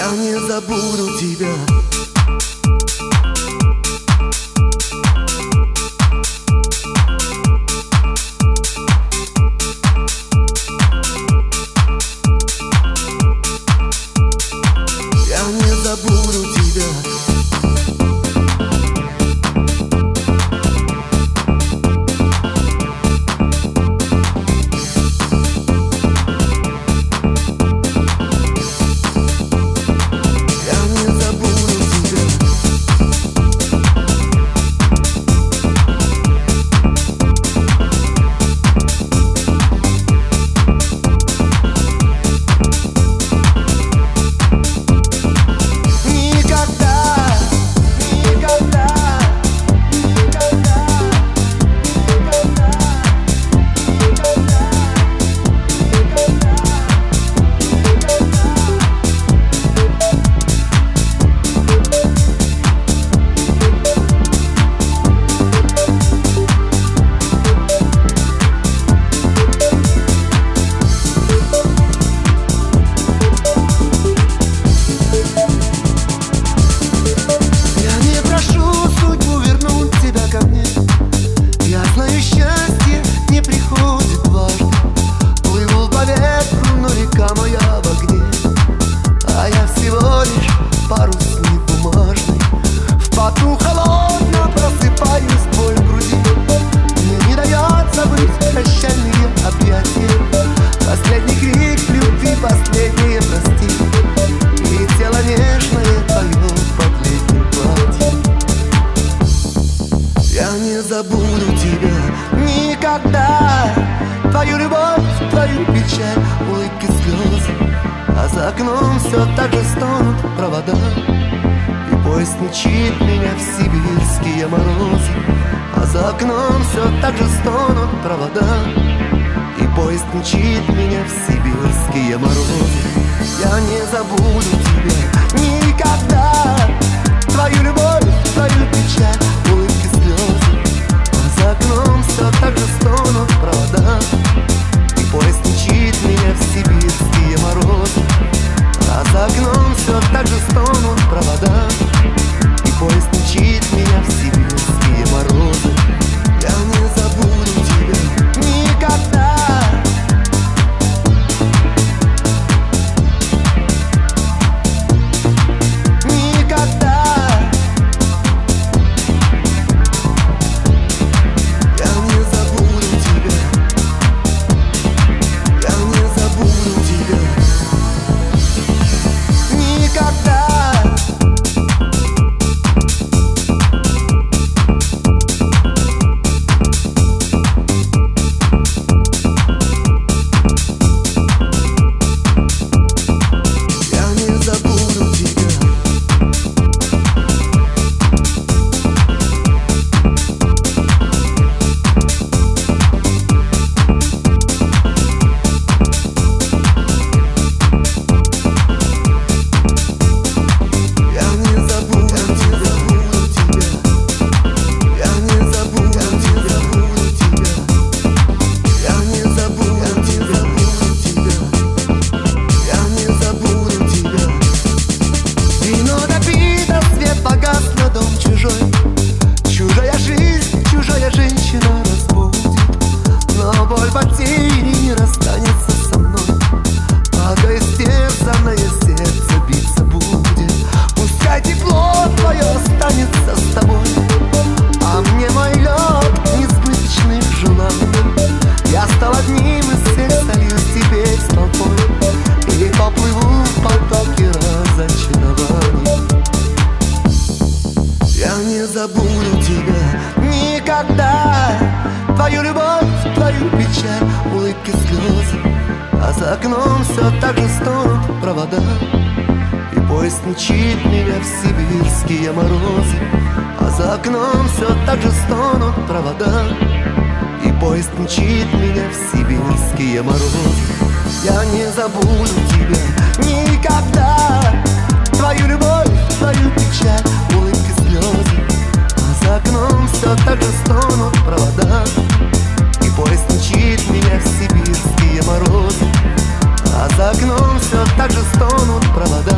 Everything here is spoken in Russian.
Я не забуду тебя. Я не забуду тебя. Поту холодно просыпаюсь, боль в груди. Мне не дает забыть прощальные объятия, последний крик любви, последнее прости. И тело нежное твое под летним платьем. Я не забуду тебя никогда, твою любовь, твою печаль, улыбки, слезы. А за окном все так же стонут провода, поезд мчит меня в сибирские морозы. А за окном все так же стонут провода, и поезд мчит меня в сибирские морозы. Я не забуду тебя никогда, твою любовь, твою печаль, улыбки, слезы. А за окном все так же стонут провода, и поезд мчит меня в сибирские морозы. А за окном все так же стонут провода, и поезд мчит меня в сибирские морозы. Я не забуду тебя никогда. Чужая жизнь, чужая женщина разбудит, но боль потери не расстанется со мной, пока истерзанное сердце биться будет. Пускай тепло твое останется с тобой, а мне мой лед несбыточных желаний. Я стал одним из всех, сольюсь теперь с толпой и поплыву в потоке разочарований. Я не забуду тебя никогда, твою любовь, твою печаль, улыбки, слезы. А за окном все так же стонут провода, и поезд мчит меня в сибирские морозы. А за окном все так же стонут провода, и поезд мчит меня в сибирские морозы. Я не забуду тебя никогда, твою любовь, твою печаль, улыбки, слезы. А за окном все так же стонут провода, и поезд мчит меня в сибирские морозы. А за окном все так же стонут провода,